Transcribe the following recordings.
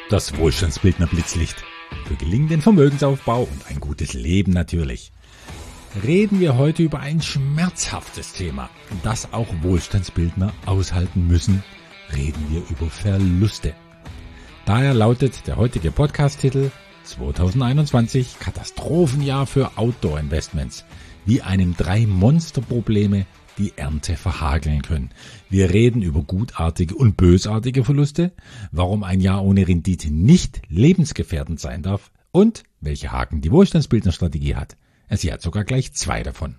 Das Wohlstandsbildner Blitzlicht. Für gelingenden Vermögensaufbau und ein gutes Leben natürlich. Reden wir heute über ein schmerzhaftes Thema, das auch Wohlstandsbildner aushalten müssen. Reden wir über Verluste. Daher lautet der heutige Podcast-Titel 2021 Katastrophenjahr für Outdoor-Investments, wie einem 3 Monsterprobleme die Ernte verhageln können. Wir reden über gutartige und bösartige Verluste, warum ein Jahr ohne Rendite nicht lebensgefährdend sein darf und welche Haken die Wohlstandsbildnerstrategie hat. Sie hat sogar gleich 2 davon.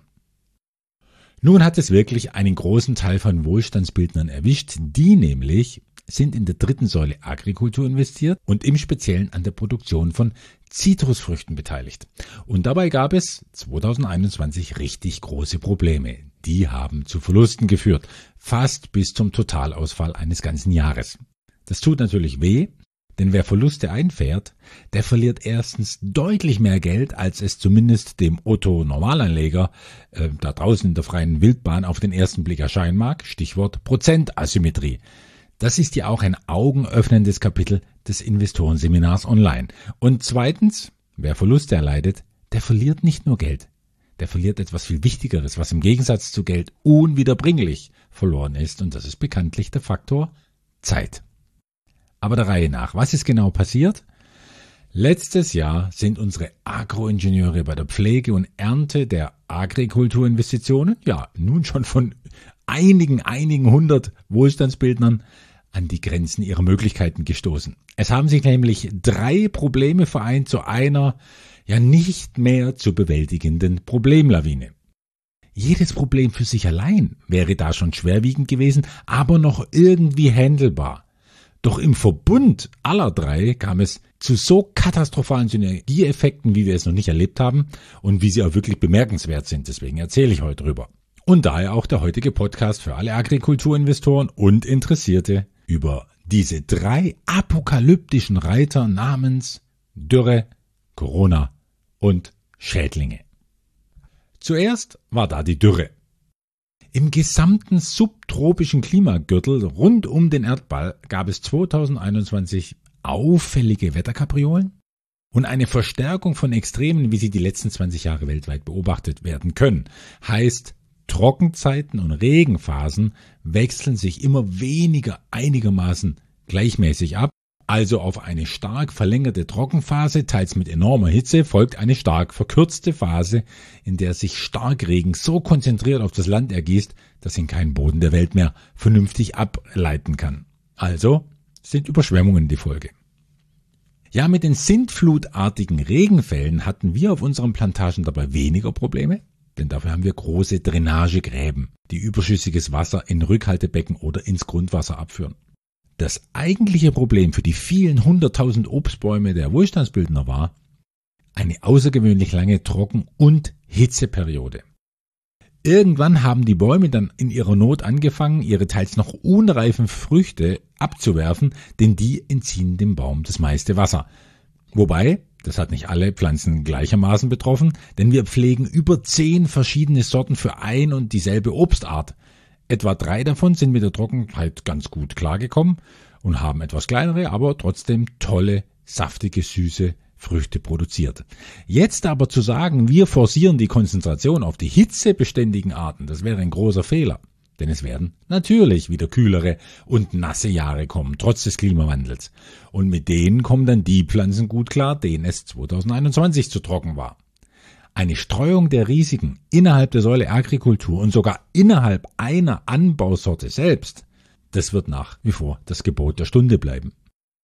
Nun hat es wirklich einen großen Teil von Wohlstandsbildnern erwischt, die nämlich sind in der dritten Säule Agrikultur investiert und im Speziellen an der Produktion von Zitrusfrüchten beteiligt. Und dabei gab es 2021 richtig große Probleme. Die haben zu Verlusten geführt, fast bis zum Totalausfall eines ganzen Jahres. Das tut natürlich weh, denn wer Verluste einfährt, der verliert erstens deutlich mehr Geld, als es zumindest dem Otto-Normalanleger da draußen in der freien Wildbahn auf den ersten Blick erscheinen mag. Stichwort Prozentasymmetrie. Das ist ja auch ein augenöffnendes Kapitel des Investorenseminars online. Und zweitens, wer Verluste erleidet, der verliert nicht nur Geld. Der verliert etwas viel Wichtigeres, was im Gegensatz zu Geld unwiederbringlich verloren ist. Und das ist bekanntlich der Faktor Zeit. Aber der Reihe nach, was ist genau passiert? Letztes Jahr sind unsere Agroingenieure bei der Pflege und Ernte der Agrikulturinvestitionen, ja nun schon von einigen 100 Wohlstandsbildnern, an die Grenzen ihrer Möglichkeiten gestoßen. Es haben sich nämlich 3 Probleme vereint zu einer ja nicht mehr zu bewältigenden Problemlawine. Jedes Problem für sich allein wäre da schon schwerwiegend gewesen, aber noch irgendwie handelbar. Doch im Verbund aller 3 kam es zu so katastrophalen Synergieeffekten, wie wir es noch nicht erlebt haben und wie sie auch wirklich bemerkenswert sind. Deswegen erzähle ich heute drüber. Und daher auch der heutige Podcast für alle Agrikulturinvestoren und Interessierte über diese 3 apokalyptischen Reiter namens Dürre, Corona und Schädlinge. Zuerst war da die Dürre. Im gesamten subtropischen Klimagürtel rund um den Erdball gab es 2021 auffällige Wetterkapriolen und eine Verstärkung von Extremen, wie sie die letzten 20 Jahre weltweit beobachtet werden können. Heißt, Trockenzeiten und Regenphasen wechseln sich immer weniger einigermaßen gleichmäßig ab. Also auf eine stark verlängerte Trockenphase, teils mit enormer Hitze, folgt eine stark verkürzte Phase, in der sich Starkregen so konzentriert auf das Land ergießt, dass ihn kein Boden der Welt mehr vernünftig ableiten kann. Also sind Überschwemmungen die Folge. Ja, mit den sintflutartigen Regenfällen hatten wir auf unseren Plantagen dabei weniger Probleme, denn dafür haben wir große Drainagegräben, die überschüssiges Wasser in Rückhaltebecken oder ins Grundwasser abführen. Das eigentliche Problem für die vielen 100.000 Obstbäume der Wohlstandsbildner war eine außergewöhnlich lange Trocken- und Hitzeperiode. Irgendwann haben die Bäume dann in ihrer Not angefangen, ihre teils noch unreifen Früchte abzuwerfen, denn die entziehen dem Baum das meiste Wasser. Wobei, das hat nicht alle Pflanzen gleichermaßen betroffen, denn wir pflegen über 10 verschiedene Sorten für ein und dieselbe Obstart. Etwa 3 davon sind mit der Trockenheit ganz gut klargekommen und haben etwas kleinere, aber trotzdem tolle, saftige, süße Früchte produziert. Jetzt aber zu sagen, wir forcieren die Konzentration auf die hitzebeständigen Arten, das wäre ein großer Fehler. Denn es werden natürlich wieder kühlere und nasse Jahre kommen, trotz des Klimawandels. Und mit denen kommen dann die Pflanzen gut klar, denen es 2021 zu trocken war. Eine Streuung der Risiken innerhalb der Säule Agrikultur und sogar innerhalb einer Anbausorte selbst, das wird nach wie vor das Gebot der Stunde bleiben.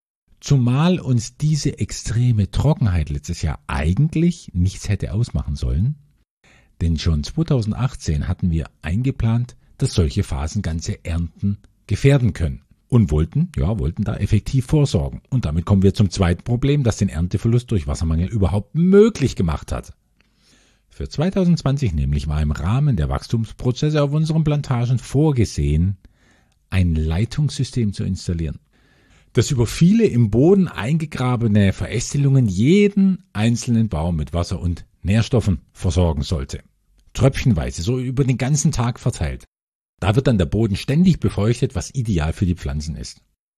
Zumal uns diese extreme Trockenheit letztes Jahr eigentlich nichts hätte ausmachen sollen, denn schon 2018 hatten wir eingeplant, dass solche Phasen ganze Ernten gefährden können und wollten da effektiv vorsorgen. Und damit kommen wir zum zweiten Problem, das den Ernteverlust durch Wassermangel überhaupt möglich gemacht hat. Für 2020 nämlich war im Rahmen der Wachstumsprozesse auf unseren Plantagen vorgesehen, ein Leitungssystem zu installieren, das über viele im Boden eingegrabene Verästelungen jeden einzelnen Baum mit Wasser und Nährstoffen versorgen sollte. Tröpfchenweise, so über den ganzen Tag verteilt. Da wird dann der Boden ständig befeuchtet, was ideal für die Pflanzen ist.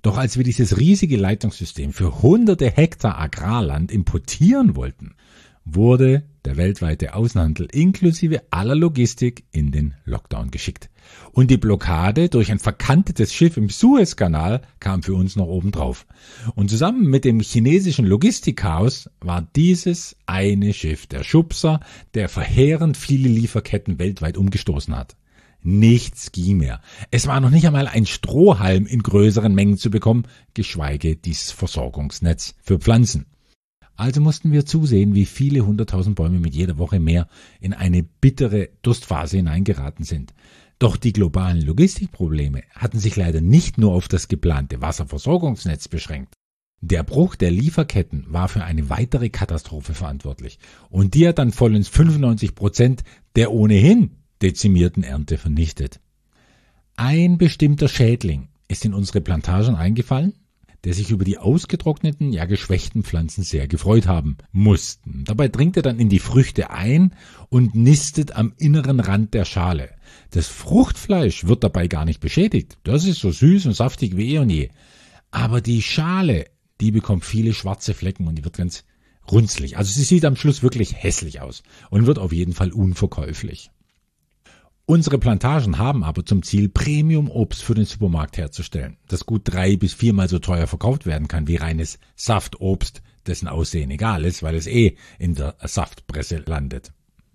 Doch als wir dieses riesige Leitungssystem für hunderte Hektar Agrarland importieren wollten, wurde der weltweite Außenhandel inklusive aller Logistik in den Lockdown geschickt. Und die Blockade durch ein verkantetes Schiff im Suezkanal kam für uns noch obendrauf. Und zusammen mit dem chinesischen Logistikchaos war dieses eine Schiff der Schubser, der verheerend viele Lieferketten weltweit umgestoßen hat. Nichts ging mehr. Es war noch nicht einmal ein Strohhalm in größeren Mengen zu bekommen, geschweige dieses Versorgungsnetz für Pflanzen. Also mussten wir zusehen, wie viele 100.000 Bäume mit jeder Woche mehr in eine bittere Durstphase hineingeraten sind. Doch die globalen Logistikprobleme hatten sich leider nicht nur auf das geplante Wasserversorgungsnetz beschränkt. Der Bruch der Lieferketten war für eine weitere Katastrophe verantwortlich. Und die hat dann vollends 95% der ohnehin dezimierten Ernte vernichtet. Ein bestimmter Schädling ist in unsere Plantagen eingefallen, der sich über die ausgetrockneten, ja geschwächten Pflanzen sehr gefreut haben mussten. Dabei dringt er dann in die Früchte ein und nistet am inneren Rand der Schale. Das Fruchtfleisch wird dabei gar nicht beschädigt. Das ist so süß und saftig wie eh und je. Aber die Schale, die bekommt viele schwarze Flecken und die wird ganz runzlig. Also sie sieht am Schluss wirklich hässlich aus und wird auf jeden Fall unverkäuflich. Unsere Plantagen haben aber zum Ziel, Premium-Obst für den Supermarkt herzustellen, das gut 3- bis 4-mal so teuer verkauft werden kann wie reines Saftobst, dessen Aussehen egal ist, weil es in der Saftpresse landet.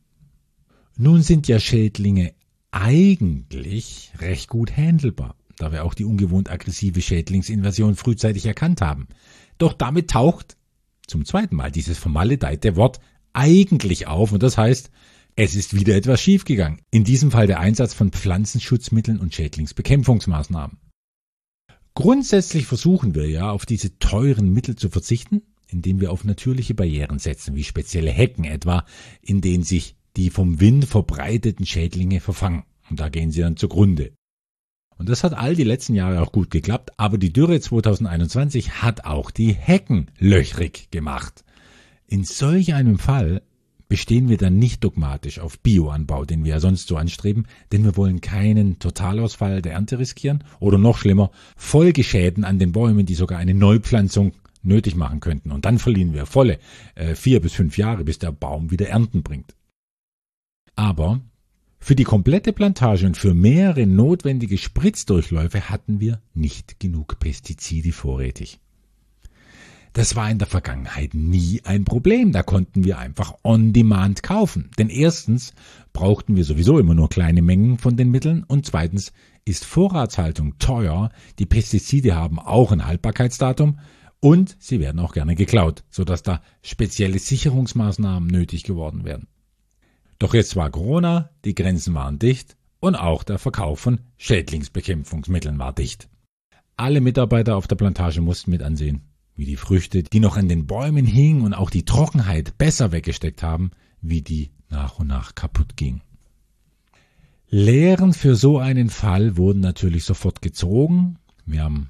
Nun sind ja Schädlinge eigentlich recht gut handelbar, da wir auch die ungewohnt aggressive Schädlingsinvasion frühzeitig erkannt haben. Doch damit taucht zum zweiten Mal dieses vermaledeite Wort eigentlich auf und das heißt, es ist wieder etwas schiefgegangen. In diesem Fall der Einsatz von Pflanzenschutzmitteln und Schädlingsbekämpfungsmaßnahmen. Grundsätzlich versuchen wir ja, auf diese teuren Mittel zu verzichten, indem wir auf natürliche Barrieren setzen, wie spezielle Hecken etwa, in denen sich die vom Wind verbreiteten Schädlinge verfangen. Und da gehen sie dann zugrunde. Und das hat all die letzten Jahre auch gut geklappt, aber die Dürre 2021 hat auch die Hecken löchrig gemacht. In solch einem Fall bestehen wir dann nicht dogmatisch auf Bioanbau, den wir ja sonst so anstreben, denn wir wollen keinen Totalausfall der Ernte riskieren oder noch schlimmer, Folgeschäden an den Bäumen, die sogar eine Neupflanzung nötig machen könnten. Und dann verlieren wir volle 4 bis 5 Jahre, bis der Baum wieder Ernten bringt. Aber für die komplette Plantage und für mehrere notwendige Spritzdurchläufe hatten wir nicht genug Pestizide vorrätig. Das war in der Vergangenheit nie ein Problem, da konnten wir einfach on demand kaufen. Denn erstens brauchten wir sowieso immer nur kleine Mengen von den Mitteln und zweitens ist Vorratshaltung teuer, die Pestizide haben auch ein Haltbarkeitsdatum und sie werden auch gerne geklaut, sodass da spezielle Sicherungsmaßnahmen nötig geworden wären. Doch jetzt war Corona, die Grenzen waren dicht und auch der Verkauf von Schädlingsbekämpfungsmitteln war dicht. Alle Mitarbeiter auf der Plantage mussten mit ansehen, wie die Früchte, die noch an den Bäumen hingen und auch die Trockenheit besser weggesteckt haben, wie die nach und nach kaputt ging. Lehren für so einen Fall wurden natürlich sofort gezogen. Wir haben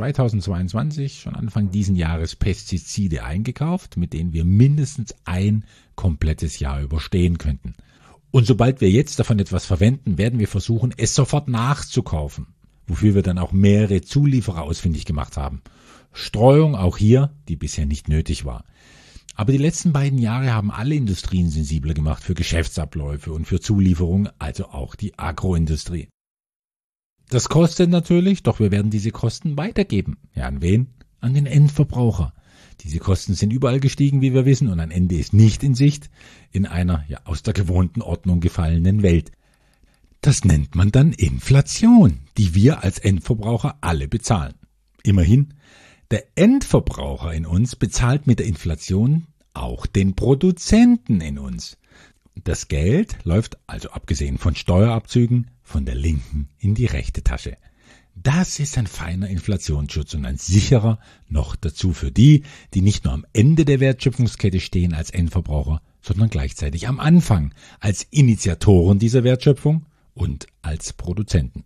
2022, schon Anfang diesen Jahres, Pestizide eingekauft, mit denen wir mindestens ein komplettes Jahr überstehen könnten. Und sobald wir jetzt davon etwas verwenden, werden wir versuchen, es sofort nachzukaufen, wofür wir dann auch mehrere Zulieferer ausfindig gemacht haben. Streuung auch hier, die bisher nicht nötig war. Aber die letzten beiden Jahre haben alle Industrien sensibler gemacht für Geschäftsabläufe und für Zulieferung, also auch die Agroindustrie. Das kostet natürlich, doch wir werden diese Kosten weitergeben. Ja, an wen? An den Endverbraucher. Diese Kosten sind überall gestiegen, wie wir wissen, und ein Ende ist nicht in Sicht in einer aus der gewohnten Ordnung gefallenen Welt. Das nennt man dann Inflation, die wir als Endverbraucher alle bezahlen. Immerhin, der Endverbraucher in uns bezahlt mit der Inflation auch den Produzenten in uns. Das Geld läuft, also abgesehen von Steuerabzügen, von der linken in die rechte Tasche. Das ist ein feiner Inflationsschutz und ein sicherer, noch dazu für die, die nicht nur am Ende der Wertschöpfungskette stehen als Endverbraucher, sondern gleichzeitig am Anfang als Initiatoren dieser Wertschöpfung und als Produzenten.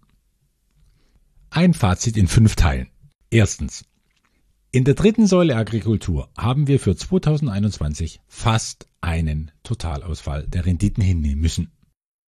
Ein Fazit in 5 Teilen. Erstens. In der dritten Säule Agrikultur haben wir für 2021 fast einen Totalausfall der Renditen hinnehmen müssen.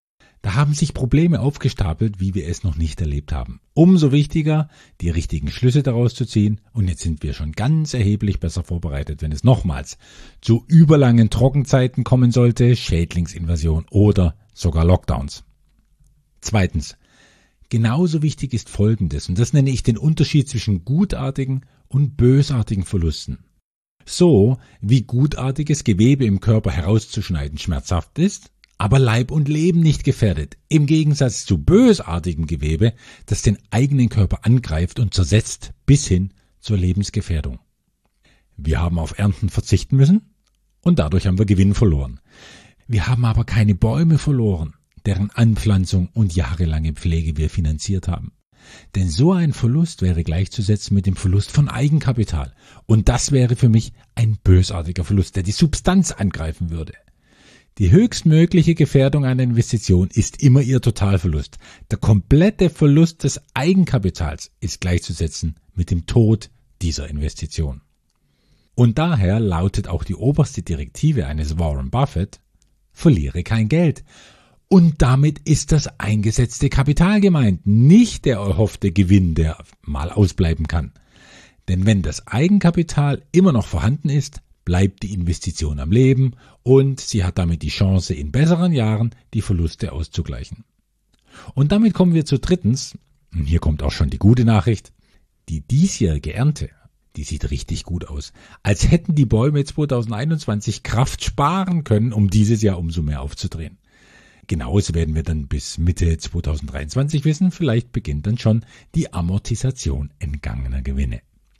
Da haben sich Probleme aufgestapelt, wie wir es noch nicht erlebt haben. Umso wichtiger, die richtigen Schlüsse daraus zu ziehen. Und jetzt sind wir schon ganz erheblich besser vorbereitet, wenn es nochmals zu überlangen Trockenzeiten kommen sollte, Schädlingsinvasion oder sogar Lockdowns. Zweitens, genauso wichtig ist Folgendes, und das nenne ich den Unterschied zwischen gutartigen und bösartigen Verlusten. So wie gutartiges Gewebe im Körper herauszuschneiden schmerzhaft ist, aber Leib und Leben nicht gefährdet, im Gegensatz zu bösartigem Gewebe, das den eigenen Körper angreift und zersetzt bis hin zur Lebensgefährdung. Wir haben auf Ernten verzichten müssen und dadurch haben wir Gewinn verloren. Wir haben aber keine Bäume verloren, deren Anpflanzung und jahrelange Pflege wir finanziert haben. Denn so ein Verlust wäre gleichzusetzen mit dem Verlust von Eigenkapital. Und das wäre für mich ein bösartiger Verlust, der die Substanz angreifen würde. Die höchstmögliche Gefährdung einer Investition ist immer ihr Totalverlust. Der komplette Verlust des Eigenkapitals ist gleichzusetzen mit dem Tod dieser Investition. Und daher lautet auch die oberste Direktive eines Warren Buffett: verliere kein Geld. Und damit ist das eingesetzte Kapital gemeint, nicht der erhoffte Gewinn, der mal ausbleiben kann. Denn wenn das Eigenkapital immer noch vorhanden ist, bleibt die Investition am Leben und sie hat damit die Chance, in besseren Jahren die Verluste auszugleichen. Und damit kommen wir zu drittens, und hier kommt auch schon die gute Nachricht: die diesjährige Ernte, die sieht richtig gut aus. Als hätten die Bäume 2021 Kraft sparen können, um dieses Jahr umso mehr aufzudrehen. Genaues werden wir dann bis Mitte 2023 wissen. Vielleicht beginnt dann schon die Amortisation entgangener Gewinne.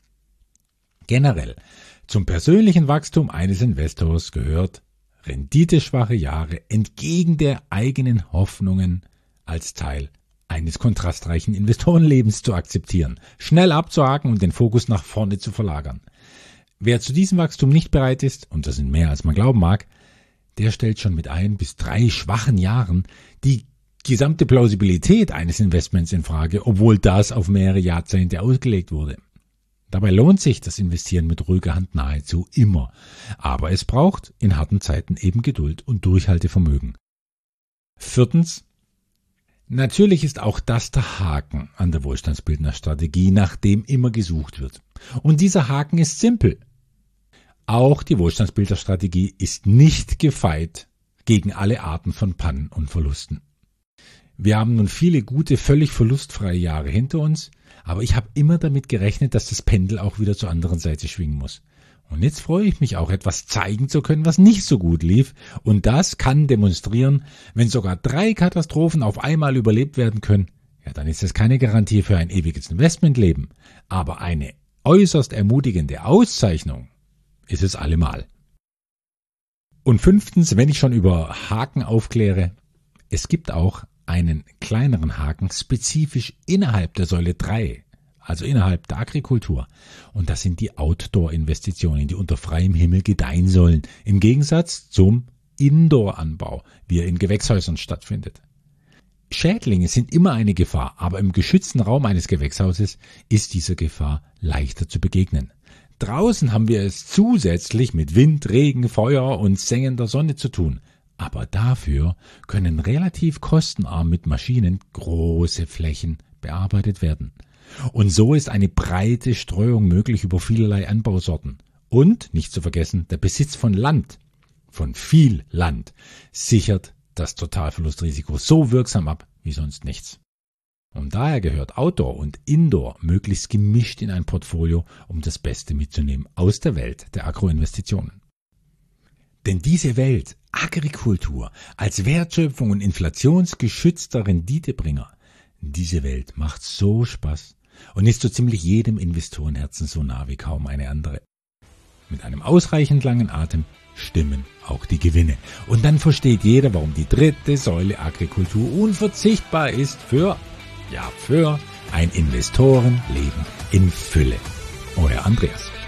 Generell zum persönlichen Wachstum eines Investors gehört, renditeschwache Jahre entgegen der eigenen Hoffnungen als Teil eines kontrastreichen Investorenlebens zu akzeptieren, schnell abzuhaken und den Fokus nach vorne zu verlagern. Wer zu diesem Wachstum nicht bereit ist, und das sind mehr als man glauben mag, der stellt schon mit 1 bis 3 schwachen Jahren die gesamte Plausibilität eines Investments in Frage, obwohl das auf mehrere Jahrzehnte ausgelegt wurde. Dabei lohnt sich das Investieren mit ruhiger Hand nahezu immer. Aber es braucht in harten Zeiten eben Geduld und Durchhaltevermögen. Viertens. Natürlich ist auch das der Haken an der Wohlstandsbildnerstrategie, nach dem immer gesucht wird. Und dieser Haken ist simpel. Auch die Wohlstandsbildnerstrategie ist nicht gefeit gegen alle Arten von Pannen und Verlusten. Wir haben nun viele gute, völlig verlustfreie Jahre hinter uns, aber ich habe immer damit gerechnet, dass das Pendel auch wieder zur anderen Seite schwingen muss. Und jetzt freue ich mich auch, etwas zeigen zu können, was nicht so gut lief. Und das kann demonstrieren, wenn sogar 3 Katastrophen auf einmal überlebt werden können, ja, dann ist das keine Garantie für ein ewiges Investmentleben. Aber eine äußerst ermutigende Auszeichnung ist es allemal. Und 5. wenn ich schon über Haken aufkläre, es gibt auch einen kleineren Haken spezifisch innerhalb der Säule 3, also innerhalb der Agrikultur. Und das sind die Outdoor-Investitionen, die unter freiem Himmel gedeihen sollen, im Gegensatz zum Indoor-Anbau, wie er in Gewächshäusern stattfindet. Schädlinge sind immer eine Gefahr, aber im geschützten Raum eines Gewächshauses ist dieser Gefahr leichter zu begegnen. Draußen haben wir es zusätzlich mit Wind, Regen, Feuer und sengender Sonne zu tun. Aber dafür können relativ kostenarm mit Maschinen große Flächen bearbeitet werden. Und so ist eine breite Streuung möglich über vielerlei Anbausorten. Und, nicht zu vergessen, der Besitz von Land, von viel Land, sichert das Totalverlustrisiko so wirksam ab wie sonst nichts. Und daher gehört Outdoor und Indoor möglichst gemischt in ein Portfolio, um das Beste mitzunehmen aus der Welt der Agroinvestitionen. Denn diese Welt, Agrikultur, als Wertschöpfung und inflationsgeschützter Renditebringer, diese Welt macht so Spaß und ist so ziemlich jedem Investorenherzen so nah wie kaum eine andere. Mit einem ausreichend langen Atem stimmen auch die Gewinne. Und dann versteht jeder, warum die 3. Säule Agrikultur unverzichtbar ist für ein Investorenleben in Fülle. Euer Andreas.